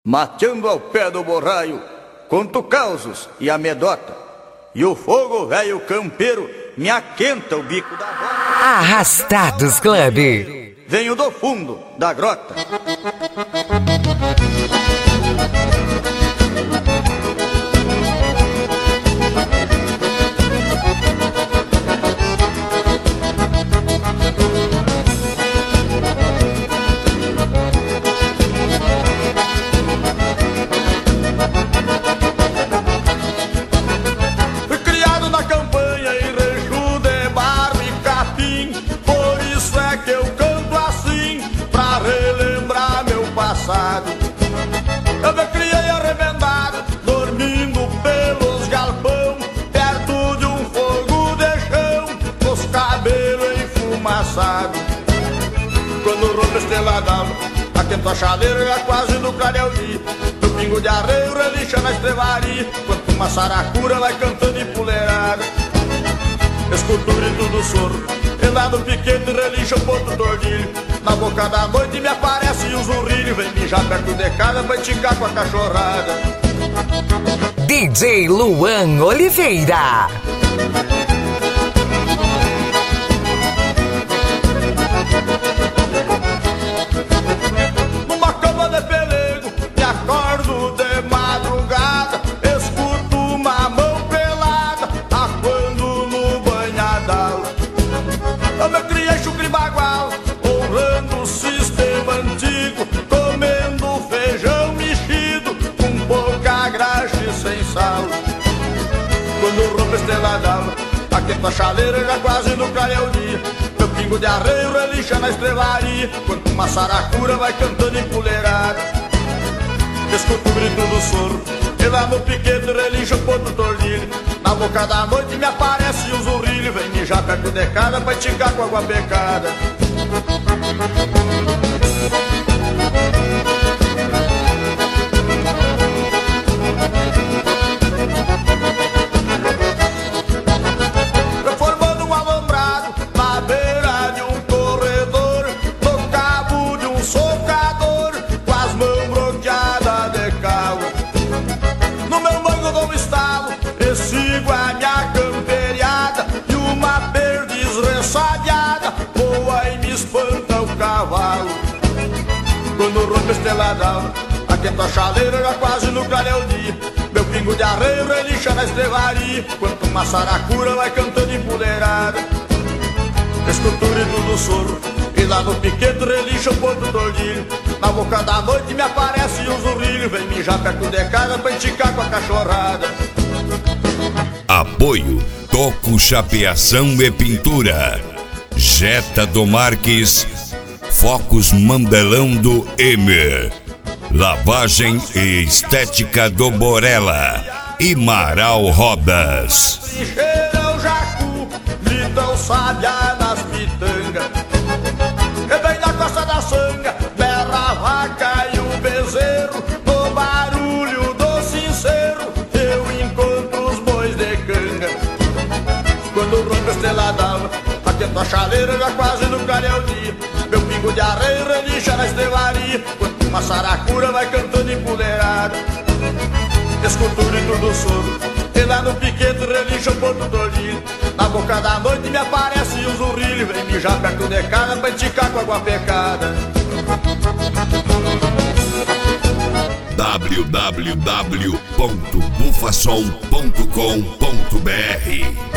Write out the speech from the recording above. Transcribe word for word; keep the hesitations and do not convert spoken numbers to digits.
Mateando ao pé do borraio, conto causos e amedota, e o fogo velho campeiro me aquenta o bico da bota. Arrastados Clube. Venho do fundo da grota. Eu me criei arremendado, dormindo pelos galpão, perto de um fogo de chão, com os cabelos enfumaçados. Quando rompe esteladão, aquento a chaleira já quase no clareio dia. No pingo de arreio relincha na estrevaria, quanto uma saracura vai cantando empoleirada. Escuto o grito do soro, e lá no piquete relincha o ponto tordilho. Na boca da noite me aparece o zurrilho, vem mijar perto de casa pra esticar com a cachorrada. D J Luan Oliveira. Numa cama de pelego, me acordo de madrugada, escuto uma mão pelada, aquando no banhadal. Eu me criei chucre bagual, honrando o sistema antigo, comendo feijão mexido, com pouca graxa e sem sal. Quando rompe esteladão, aquenta a chaleira já quase no clareio dia. Meu pingo de arreio relincha na estrevaria, quanto uma saracura vai cantando empoleirada. Escuto o grito do soro, e lá no piquete relincha o ponto tordilho. Na boca da noite me aparece o zurrilho, vem mijar perto de casa pra esticar com água pecada. Formando um alambrado na beira de um corredor, no cabo de um socador, com as mãos bloqueadas de calo. No meu mango dou um estalo e sigo a minha camperiada, e uma perdiz ressabiada voa e me espanta o cavalo. Quando rompe esteladão, aquenta a chaleira já quase no clareio dia. Meu pingo de arreio relincha na estrevaria, quanto uma saracura vai cantando empoleirada. Escuto o grito do soro, e lá no piquete relincha o ponto tordilho. Na boca da noite me aparece o zurrilho, vem mijar perto de casa pra esticar com a cachorrada. Apoio Toco Chapeação e Pintura, Jeta do Marques, Focos Mandelão do M, Lavagem e Estética do Borella e Maral Rodas. Cheira o jacu, gritam sabia nas pitangas, e vem da costa da sanga, berra a vaca e o bezerro. No barulho do sincero eu encontro os bois de canga. Quando rompe esteladão, aquento a chaleira já quase no clareio dia. Meu pingo de arreio relincha na estrevaria, quanto uma saracura vai cantando empoleirada. Escuto o grito do soro, e lá no piquete relincha o ponto tordilho. Na boca da noite me aparece o zurrilho, vem mijar perto de casa pra esticar com água pecada. w w w ponto bufasol ponto com ponto b r